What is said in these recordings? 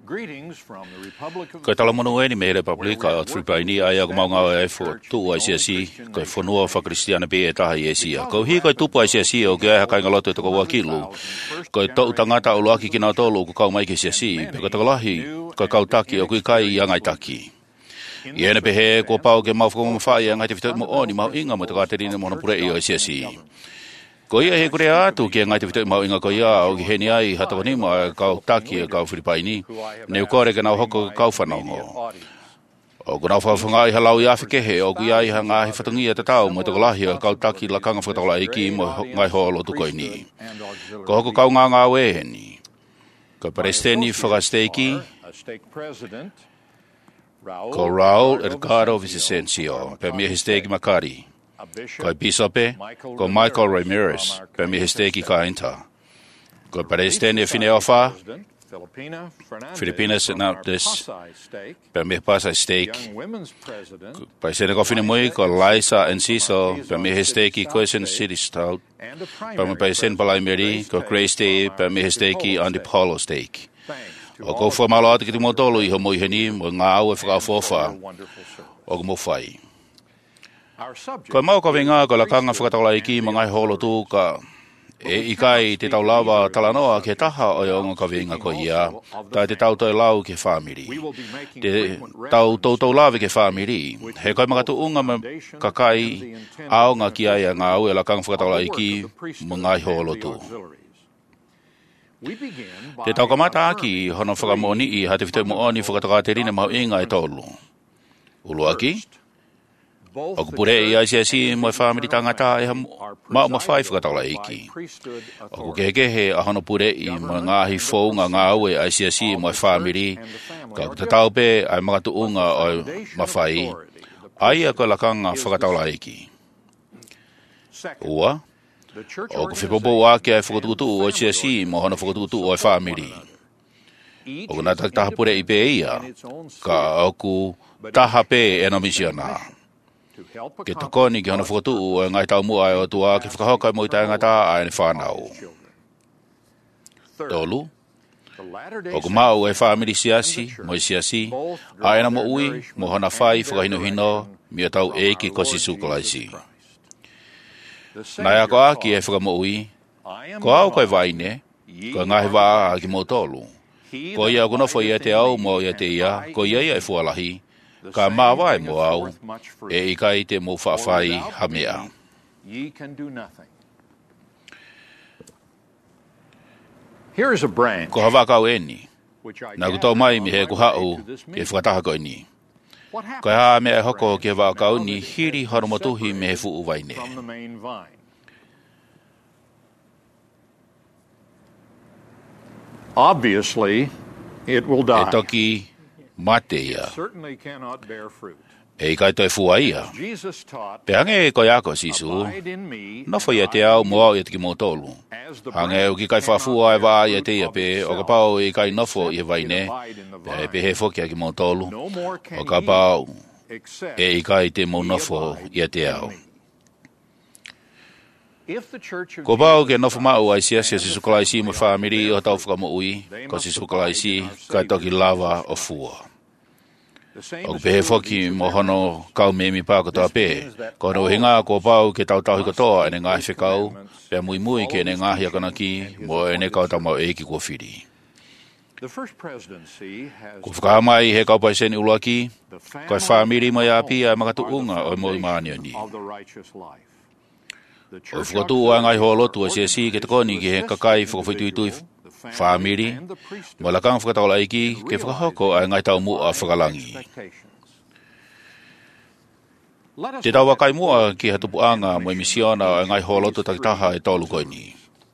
Ko tala mono e ni me Republika o Filipaini ai ko maunga e fo tu ai si ko fonua fa Cristiana be ta ai si ko hi ko tu ai si o ke ha ka ngaloto to ko wakilu ko to tangata o loaki kina to lo ko ka mai ke si pe ko to lahi ko ka taki o ku kai ia ngai taki Iena pe he ko pau ke mau ko fa ia ngai te fito mo oni mau inga mo to ka te ni mo no pure i o si Ko ia he kore atu ki ngai te whitoi mau inga ko ia o ki heni ai hata wani mo kau taki e kau Filipaini ne ukore ke nau hoko kau whanongo. O ko nau whawhanga i halau i awhike he o ku ia i hanga he whatangi e te tau mo te kolahi o kau taki la kanga whakataula iki mo ngai holo tuko ini. Ko hoko kau ngā ngā weheni. Ko Paresteni whakasteiki ko Raul Edgardo Vicencio pe mia histeki makari. Ko Bisope, ko Michael Ramirez, pe mi histeki ka inta. Ko Paresteni Fineofa, Filipinas Senaptis, pe mi pasai steak. Pa sene ko finemui ko Liza Enciso, pe mi histeki Quezon City Stout. Pa mi pa sen palai meri ko Grace Day, pe mi histeki Andy Polo steak. O ko fo malo ati ki mo tolo I ho mo heni mo nga au e whakafofa. O ko mo fai. Ko mau ka venga ko la kanga whakataula iki mga holo tu ka e ikai te tau lawa talanoa ke taha o yonga ka venga ko ia ta te tau toi lau ke family te tau tau lawe ke family he kai mga tu unga ka kai au nga ki ai nga au e la kanga whakataula iki mga holo tu te tau kamata aki hono whakamoni I hate whitoi mo oni whakatakaterina mau inga e tolu ulu aki O ku pure I ICC mo family tangata e ma whai whakataula iki. O ku kekehe a hono pure I mo ngahi fou nga ngau e ICC mo family ka te taupe ai mga tuunga o mawhai. Ai a ko lakanga whakataula iki. Ua, o ku whipopo wake ai whakatukutu o ICC mo hono whakatukutu o family. O ku nataha pure I pe ia ka o ku taha pe e no misiona. Ke takoni ki hana whakatu o ngai tau mua o tua ke whakahokai mo I tai ngata ai ni whanau. Tolu, o ku mau e whamiri siasi, mo I siasi, ai na mo ui, mo hana whai whakahino hino, mi o tau e ki kosi sukalaisi. Nai ako aki e whakamo ui, ko au koe waine, ko ngahi waa aki mo tolu. Ko ia kunofo ia te au mo ia te ia, ko ia ia e fualahi, ka mawai mo au, e ikai te mo whawhai hamea. Ko hawakau eni, na kutau mai mi he kuhau ke whakataha ko eni. Ko haa mea hoko ke hawakau ni hiri horomotuhi me he fuu waine. Obviously, it will die. E toki mate ia. Certainly cannot bear fruit. E kai toi fua ia. Pe hange ko iako sisu, no fo ia te au moa ia tiki mo tolu. Hange o ki kai whafua e wā ia te ia pe, o ka pau i kai nofo ia waine, pe he foki a ki mo tolu, o ka pau e i kai te mo nofo ia te au. Ko pau ke nofo mau ai siasia si sukalaisi mo whamiri o tau whakamo ui, ko si sukalaisi kai toki lava o fua. O pehe foki mo hono kau memi pā kotoa pē. Ko no hinga ko pau ke tau tau hiko toa ene ngahi whekau, pia mui mui ke ene ngahi akanaki mo ene kau tau mau eiki kua whiri. Ko whakahamai he kau paiseni uluaki, ko e whamiri mo ia pia makatu unga o mo imaanio ni. O whakatu a ngai hoa lotu a siasi ke te koni ki he kakai whakawhituitui whamiri, mo lakang whakataula iki ke whakahoko a ngai tau mua whakalangi. Te tau wakai mua ki hatupuanga mo emisiona a ngai hoa lotu takitaha e tolu koini.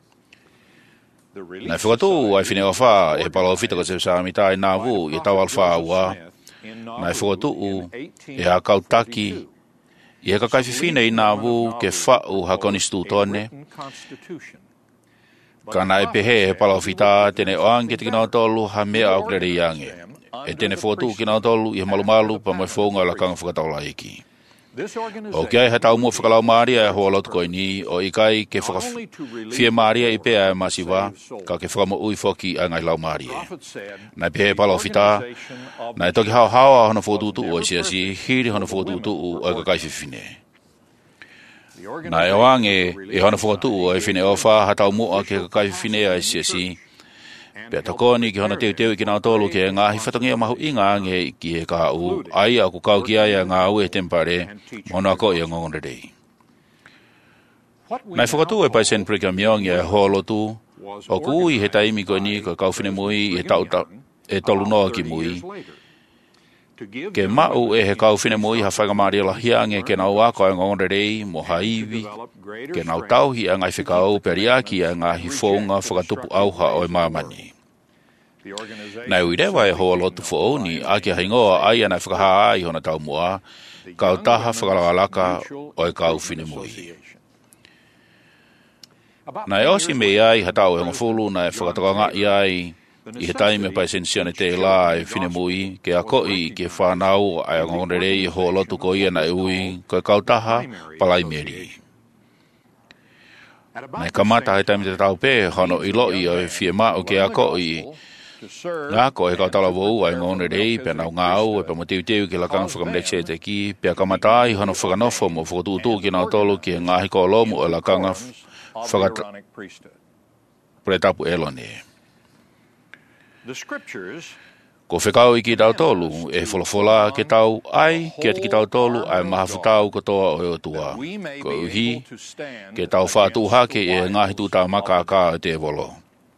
Nai whakatu ai whinea wha e palo whitaka se saamita e nāwu e tau alwha ua, nai whakatu e a kautaki I he kakai whiwhine I nāwu ke whau hakoni stūtone. Ka nai pehe he palawhita tene oang ke te kina tolu ha mea au krere iange. E tene whotu kina tolu I he malumalu pa mai whonga la kanga whakataula eki. O kia he tau mua whakalau Māria e hoa lotu koe ni, o ikai ke whia Māria i pēa e masiwa, ka ke whakamo ui whoki a ngai lau Māria. Nai pēhe pala o whita, nai toki hao hawa hana whotutu o siasi, hiri hana whotutu o ka kai whiwhine. Nai o ange e hana whotutu o e whine o wha ha tau mua ke ka kai whiwhine a siasi, pea takoni ki hana teu ki nao tolu ke ngāhi whatongia mahu i ngānge ki he kāu, ai a ku kau ki ai a ngā au e tempare, mona ko i a ngongonderei. Nai whakatu e pai sen prika miongi e holotu, o ku ui he taimi koe ni ko kauwhine mui e tolu noa ki mui. Ke mau e he kauwhine mui ha whakamari la hiange ke nau ako e ngongonderei mo haiwi, ke nau tauhi a ngai whikau periaki a ngāhi whaunga whakatupu auha o e mamani. Nai ui rewa e hoa lotu whaoni, a ki haingoa ai ana whakaha ai hona tau mua, kau taha whakalagalaka o e kau whine mui. Nai osi me ai hatau e ngofulu na e whakataka i ai, i he taime pai sensiane te la e whine mui, ke a koi ke whanau ai a ngongerei hoa lotu ko ia na e ui, ko e kau taha palai meri. Nai kamata he taime te tau pē, hono i loi o e whiema o ke a koi, ngā ko he kautala wau ai ngone rei pe nau ngau e pe mo teu ki la kang whakamlekse te ki pe kamatai hono whakanofo mo whakatutu ki nau tolu ki ngāhi ko lomu o la kanga pretapu elone. Ko whekau i ki tau tolu e wholofola ke tau ai ki ati ki tau tolu ai mahafutau ko toa o eotua. Ko uhi ke tau whātu hake e ngāhi tu tā maka ka te volo.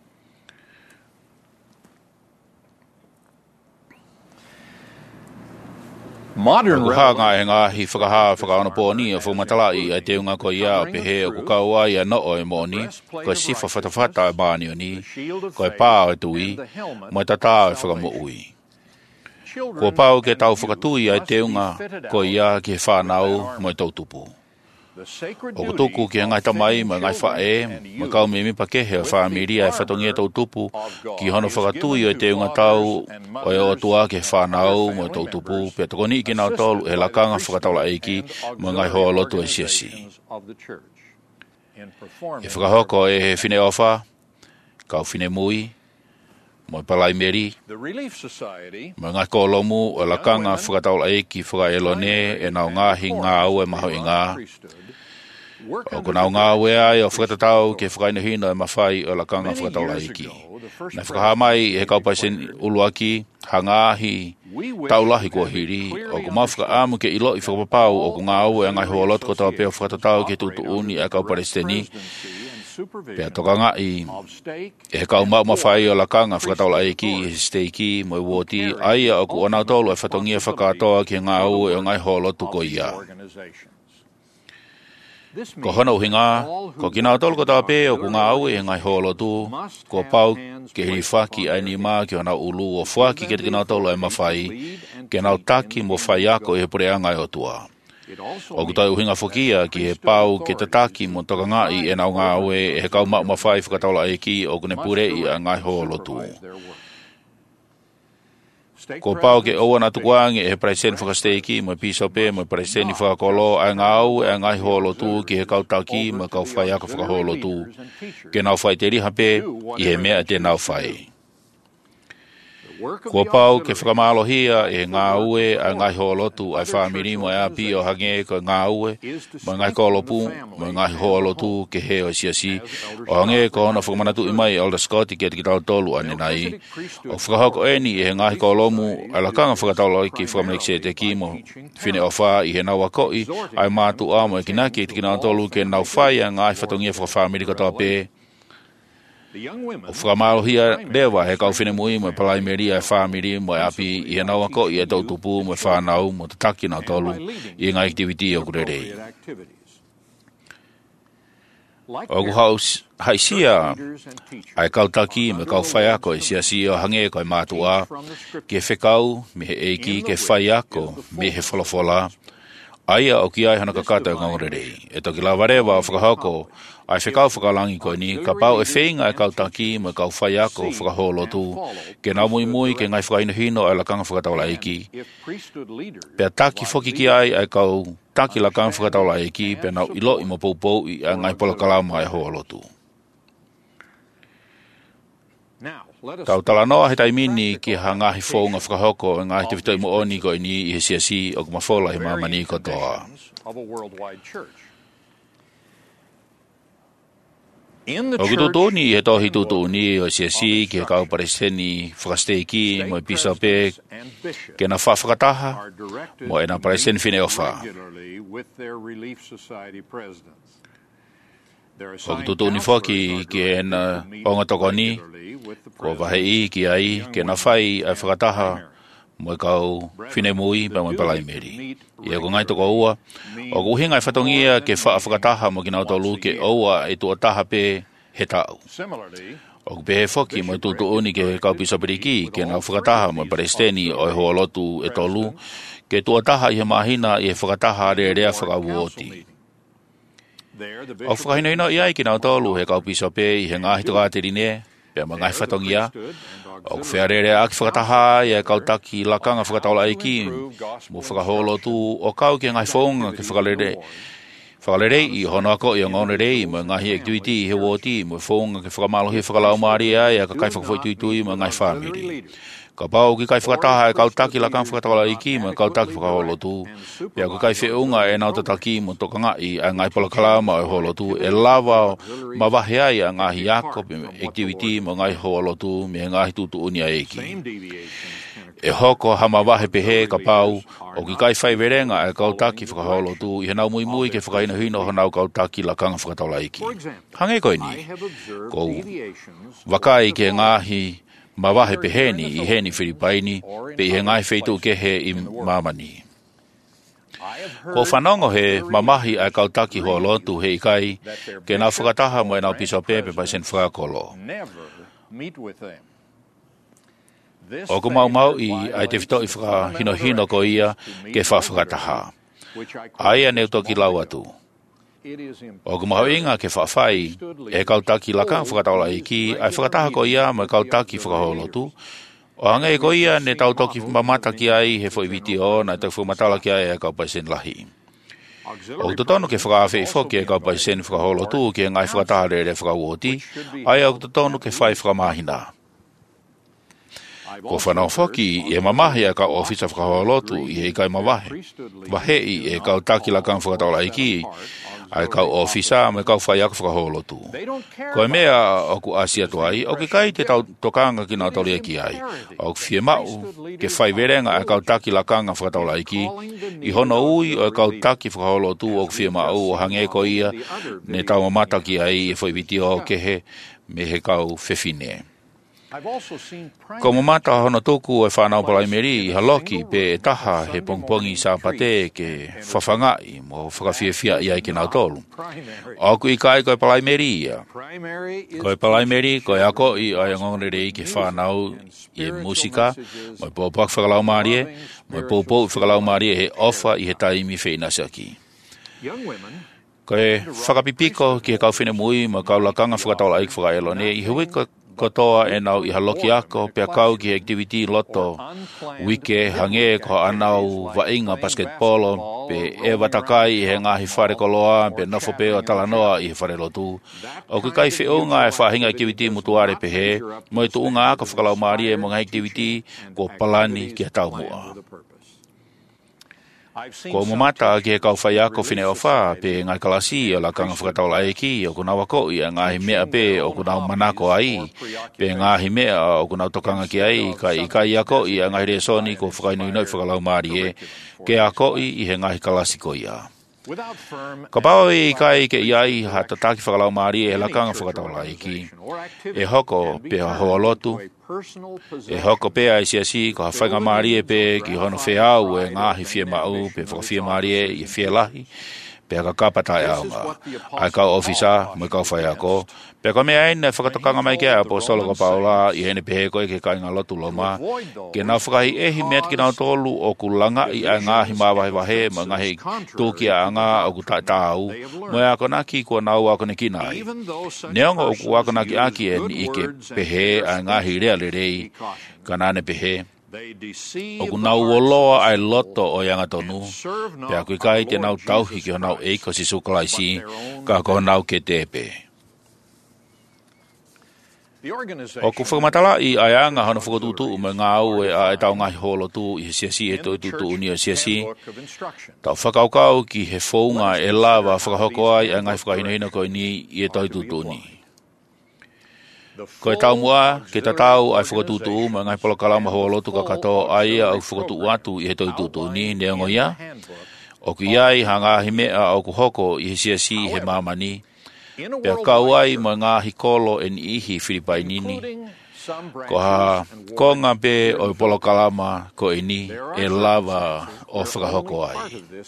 Modern hanga e ngāhi whakaha whakaona pōni a whumatalai ai te unga ko ia o pehe o kukaua i a no o e mōni, ko e sifa whatawhata e bāni o ni, ko e pā o e tui, mo e tata o e whakamo ui. Ko pāu ke tau whakatui ai te unga ko ia ki he whānau mo e tautupu. O kutuku ki ngai tamai mo ngai whae, mo kau me mipa kehe o whaamiria e whatongia tautupu, ki hono whakatui o te unga tau o e otua ke whanau mo tautupu, pia tokoni ki nau tolu e lakanga whakataula eiki mo ngai hoa lotu e siasi. E whakahoko e he whine ofa, kau whine mui, mo palai meri, mo ngai kolomu o lakanga whakataula eiki whakaelone e nau ngahi ngā au e maho i ngā, o ko nau ngā ue ai o whakatatau ke whakaina hino e mawhai o lakanga whakataula eiki. Na whakahamai he kaupai sen uluaki, hangāhi, taulahi kua hiri, o ko mawhaka amu ke ilo i whakapapau o ko ngā ue ngai hoa lot ko tau peo whakatatau ke tutu uni e kauparesteni, pea toka ngai e he kau mau mawhai o lakanga whakataula eiki, he steiki, mo e woti, aia o ko onau tolu e whatongia whakatoa ki ngā ue o ngai hoa lotu ko ia. Ko hana uhinga, ko kina tolu ko tāpē o ku ngā au e ngai holotu, ko pau ke hiri whaki ai ni mā ki hana ulu o whaki ke kina tolu e mawhai, ke nau taki mo whai ako e he pure angai o tua. O ku tai uhinga whokia ki he pau ke te taki mo toka ngai e nau ngā au e he kau mau mawhai whakataula e ki o kune pure i a ngai holotu. Ko pau ke oa na tukuangi e he praisen whakasteiki, mo e pisope, mo e praisen i whakakolo, ai ngau e ngai holotu ki he kautaki, mo kau whai ako whakaholotu. Ke nau whai te rihape, i he mea te nau whai. Ko pau ke whakamallohia e ngā ue a ngai holotu ai whamiri mo e api o hange ko ngā ue, mo ngai kolopu, mo ngai holotu ke he o siasi, o hange ko hona whakamanatu i mai Elder Scott i ke te kitau tolu ane nai, o whakahoko eni e he ngai kolomu a lakanga whakatauloi ki whakamekse te ki mo whine o wha i he nau akoi, ai mātu a mo e kinaki i te kitau tolu ke nau whai a ngai whatongia whakawhamiri katoa pē, o whakamalohia rewa he kau whine mui mo e palai meri e whamiri mo e api i he nau ako i e tautupu mo e whanau mo te taki nau tolu i ngā activity o kurerei. O ku haisia ai kautaki me kau whai ako e siasi o hange ko e mātua ke whekau me he eiki ke whai ako me he wholofola aia o ki ai hana kakata o ngangorerei. E toki la warewa o whakahoko ai whekau whakalangi koe ni, ka pau e whenga e kautaki mo e kau whai ako whakaholotu, ke nau mui mui ke ngai whakaino hino ai lakanga whakataula eiki. Pea taki whoki ki ai kau taki la kan whakataula e ki pe nau ilo i mo poupou I a ngai pola kalama e hoa lotu. Tau tala noa he taimini ki ha ngahi whaunga whakahoko e ngahi te vitoi mo oni ko ni I he siasi o kumafola he mamani kotoa. O ki tutuni he tohi tutuni o siasi ki he kau pareseni whakasteiki mo I pisa pe ke na whawhakataha mo e na pareseni whine o wha. O ki tutuni whaki ki he na paunga tokoni ko wahe I ki ai ke na whai ai whakataha mo e kau whine mui pa mo I palai meri. Ia ko ngai toko ua, o ku hinga I whatongia ke whakataha mo ki nau tolu ke oua e tuataha pe he tau. O ku pehe whoki mo I tutu uni ke kau pisapiriki ke nau whakataha mo paresteni o e hoa lotu e tolu ke tuataha I he mahina I he whakataha rea whakawuoti. O whakahina ina I ai ki nau tolu he kau pisape I he ngahi toka terine, pe ma ngai whatongia, o ku whearere aki whakataha I e kau taki lakanga whakataula eiki, mo whakaholo tu o kau ki ngai whaunga ke whakalere I hono ako I o ngone rei, mo ngahi activity I he woti, mo whaunga ke whakamalo he whakalau maari ai, a ka kai whakawhaituitui mo ngai whamiri. Ka pau ki kai whakataha e kau taki lakanga whakataula eiki, mo kau taki whakaholo tu, pe a ka kai whiunga e nau tataki mo toka ngai a ngai pola kalama e holo tu, e lava mawahe ai a ngahi ako activity mo ngai holo tu, me ngahi tutu unia eiki. E hoko hama wahe pehe ka pau, o ki kai whai verenga e kau taki whakaholo tu, I he nau mui mui ke whakaina hino hanau kau taki lakanga whakataula eiki. Hange koe ni, kou wakai ke ngahi mawahe peheni I heni Filipaini, pe I he ngai wheitu ke he I mamani. Ko whanongo he mamahi ai kau taki hoa lotu he ikai, ke nau whakataha mo e nau piso pepe pa sen whakakolo. O ku mau I ai te whito I whakahino hino ko ia ke whakataha. Ai aneu toki lau atu. O ku maho inga ke whawhai, e kau taki laka whakataula iki, ai whakataha ko ia mo kau taki whakaholo tu. O hanga e ko ia ne tau toki mamata ki ai he whaiviti o na tau whamatala ki ai e kau paisen lahi. O tutonu ke whakawhi whoki e kau paisen whakaholo tu ki e ngai whakataha re whakawoti, ai o tutonu ke whai whakamahina. Ko whanau whoki e mamahi e kau ofisa whakaholo tu I he kai mawahe. Wahei e kau taki laka whakataula iki, ai kau ofisa me kau whai aku whakaholo tu. Ko e mea o ku asia tuai, o ki kai te tau tokanga ki nau taulia ki ai. O ku whie mau, ke whai verenga e kau taki lakanga whakataula iki, I hono ui o e kau taki whakaholo tu o ku whie mau o hange ko ia, ne tau mamata ki ai e whaiviti o ke he, me he kau whewhine. Ko mamata hono toku e whanau palai meri I haloki pe e taha he pongpongi sa pate ke whawhangai mo whakawhiawhia I ai ke nau tolu. O ku I kai koe palai meri ia. Koe palai meri koe ako I ai ngongrere I ke whanau I musika, mo I pōpak whakalau marie, mo I pōpou whakalau marie he ofa I he taimi whenasaki. Koe whakapipiko ki he kauwhine mui mo kau lakanga whakataula ik whakaelo ne I hui kotoa e nau I haloki ako pia kau ki activity loto wike hange ko anau wainga basketbolo pe e watakai he ngahi whare koloa pe nofo pe o talanoa I he whare lotu. O ku kai whiunga e whahinga activity mutuare pe he mo I tuunga ako whakalau maari e mo ngai activity ko palani ki a tau mua. Ko mamata ki he kau whai ako whine o wha pe ngai kalasi o la kanga whakataula eki o ku nau ako I a ngahi mea pe o ku nau manako ai pe ngahi mea o ku nau tokanga ki ai ka I kai ako I a ngahi resoni ko whakainuinoi whakalau maari e ke ako I he ngahi kalasi ko ia. Ka pao I kai ke iai ha tataki whakalau maari e la kanga whakataula eki e hoko pe hoa lotu e hoko pe ai siasi ko hawhainga maari e pe ki hono wheau e ngahi whie mau pe whakawhia maari e I whie lahi pe ka kapatai aunga ai kau ofisa mo kau whai ako pe ka mea ene whakatokanga mai ke a po solo ka paula I hene pehe koe ke kai ngā lotu loma ke nau whakahi ehi meat ki nau tolu o ku langa I a ngahi mawahi wahe mo ngahi tūki a anga o ku tāu mo e ako naki kua nau ako ne kinai neongo o ku ako naki aki e ni ike pehe a ngahi rea le rei ka nane pehe O ku nau oloa ai loto o yanga tonu, pea kui kai te nau tauhi ki o nau eiko si sukalaisi, ka ko nau ke tepe. O ku whakamatala i aianga hana whakatutu me ngā au e a e tau ngahi holo tu i he siasi e toi tutu uni o siasi. Tau whakaukau ki he whaunga e lawa whakahoko ai a ngai whakahinahina koe ni i e toi tutu uni. Ko e tau mua, ke ta tau ai whakatutu me ngai polokalama holo tu ka katoa ai au whakatutu atu i he toi tutu uni neongo ia. O ku iai hanga himea au ku hoko i he siasi he mamani. Pea kauai mo ngā hikolo en ihi Filipainini. Ko ha konga pe o polokalama ko ini e lava o whakahoko ai.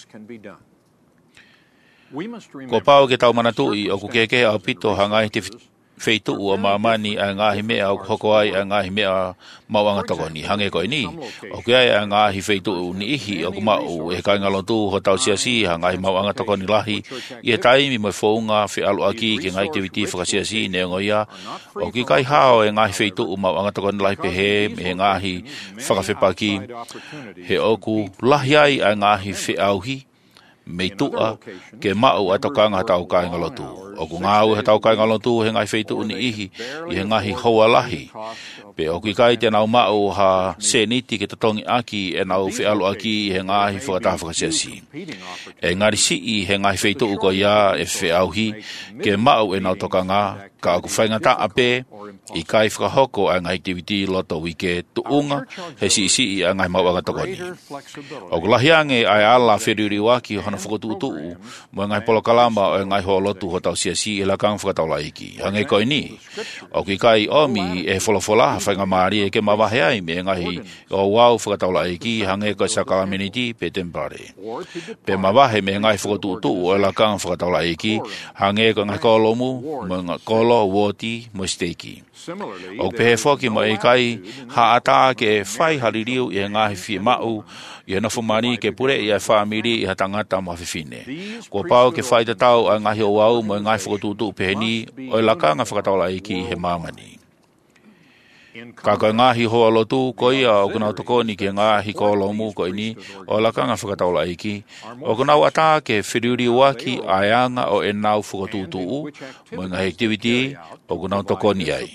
Ko pau ke tau manatui o ku keke au pito hangai te feitu ua mamani a ngāhi mea o hoko ai a ngāhi mea mauanga tokoni hange ko ini. O ku ai a ngāhi feitu ni ihi o ku mau e kai ngalotu ho tau siasi ha ngāhi mauanga tokoni lahi i e taimi mo whaunga whi alu aki ke ngai te witi whakasiasi neongo ia. O ki kai hao e ngāhi feitu mauanga tokoni lahi pehe me he ngāhi whakawhepaki he oku lahi ai a ngāhi whi auhi me tua ke mau atokanga tau kai ngalotu. O ku ngau he tau kai ngalotu he ngai feitu uni ihi i he ngahi hoa lahi. Pe o ki kai te nau mau ha seniti ke tatongi aki e nau whialu aki i he ngahi whakataha whakasiasi. E ngari si i he ngai feitu uko ia e whiauhi ke mau e nau tokanga ka aku whaingata ape i kai whakahoko a ngai tiviti loto wike tuunga he si i a ngai mauanga tokoni. O ku lahiange ai ala whiriri waki hana whakatuutuu mo ngai polokalama o ngai ho lotu ho tau siasi e lakang whakataula iki. Hange koe ni, o ki kai omi e wholofola whainga maari e ke mawahe ai me ngahi o wau whakataula iki hange koe sakalaminiti pe tempare. Pe mawahe me ngai whakatuutuu o lakang whakataula iki hange koe ngai kolomu mo ngai kolo woti mo steiki. O pehe whoki mo e kai haata ke whai haririu i ngahi whi mau i hana whamani ke pure i a whamiri i ha tangata mo hawhiwhine. Ko pau ke whai tatau a ngahi o wau mo ngai whakatutu pehe ni o laka ngā whakataula iki he mamani. Ka koe ngahi hoa lotu ko ia o kunau tokoni ke ngahi kolomu ko ini o laka ngā whakataula iki. O kunau ata ke whiriuri waki aianga o e nau whakatutu mo ngahi activity o kunau tokoni ai.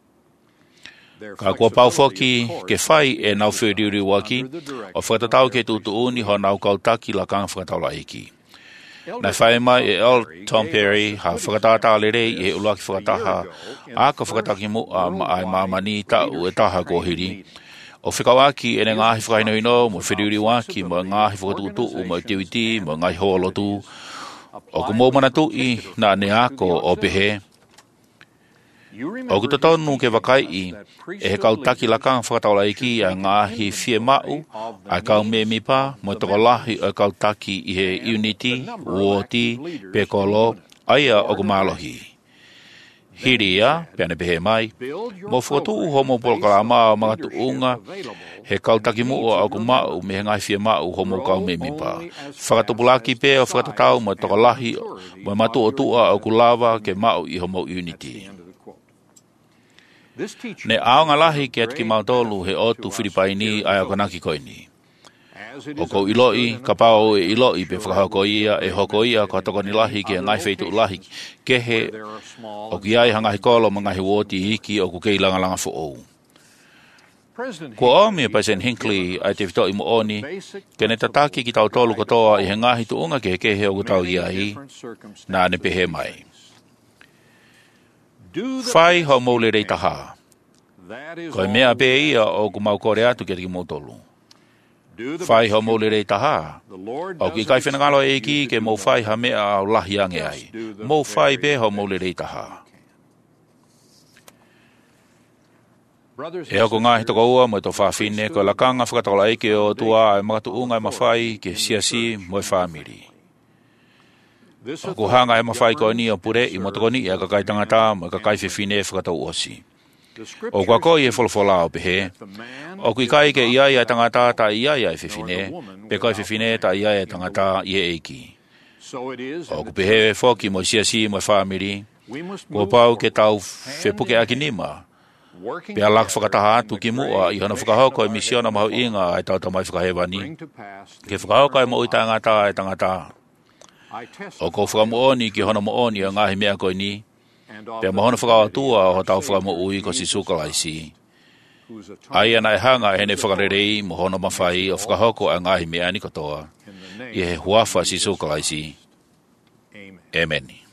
Ka kua pau whoki ke whai e nau whiriuri waki o whakatatau ke tutuuni ho nau kautaki laka ngā whakataula iki. Nai whai mai e Earl Tom Perry ha whakatata lere i he ulaki whakataha a ka whakataki mo a ai mamani ta u e taha kohiri. O whikawaki e ne ngāhi whakainoino mo whiriuri waki mo ngāhi whakatutu mo activity mo ngai hoa lotu. O ku mō manatu i na ne ako o pehe. O ku tatonu ke wakai i e he kautaki lakang whakataula iki a ngāhi whie mau a kau me mipa mo toko lahi o kautaki i he unity, woti, pekolo, aia o ku malohi. Hiri ia, peane pehe mai, mo whakatu ho mo polokalama o mga tuunga, he kautaki mu o ku mau me he ngai whie mau ho mo kau me mipa. Whakatupulaki pe o whakatatau mo toko lahi mo matu o tua o ku lava ke mau i ho mo unity. Ne aonga lahi ke atiki mautolu he otu Filipaini ai akonaki koini. O kou iloi, ka pao e iloi pe whakahoko ia e hoko ia ka tokoni lahi ke ngai feitu lahi kehe o ki ai hangahi kolo mga he woti iki o ku kei langalanga fo Ko omi e President Hinckley ai te whito i mo oni, ke ne tataki ki tau tolu katoa i he ngahi tuunga ke he kehe o ku tau iai, nā ne pehe mai. Whai ho mōle rei taha. Ko e mea pe ia o ku mau kore atu ke te ki mōtolu. Whai ho mōle rei taha. O ki kai whenangalo e ki ke mō whai ha mea au lahi ange ai. Mō whai pe ho mōle rei taha. E ako ngā hitoko ua mo e tō whawhine, ko lakanga whakatola eke o tua e makatu unga e mawhai ke siasi mo e whamiri. O ku hanga e mawhai ko ni o pure i motokoni i a kakai tangata mo e kakai whiwhine e whakatau osi. O kua koi e wholofola o pehe. O kui kai ke iai e tangata ta iai e whiwhine, pe kai whiwhine ta iai e tangata i e eiki. O ku pehe e whoki mo siasi mo e whamiri, kua pau ke tau whepuke aki nima, working Pea lak together whakataha in atu the ki mua great i hana and whakahauko e extraordinary misiona mahu inga ai tau tamai whakahewani. bring to pass the Ke whakahauko e eternal mo i life. tangata e tangata. I O ko testify whakamooni of ki hana mooni o ngahi mea koe ni. and of Pea the mahona divinity whakawatua of o our tau Savior, whakamoui ko si Jesus sukalaisi. whose Ai ana e atonement hanga e and ne whose whakarerei authority mo hono makes mawhai it o all whakahauko a possible. ngahi mea ni katoa. In the name I he of huafa si Jesus sukalaisi. Christ. Amen. Amen.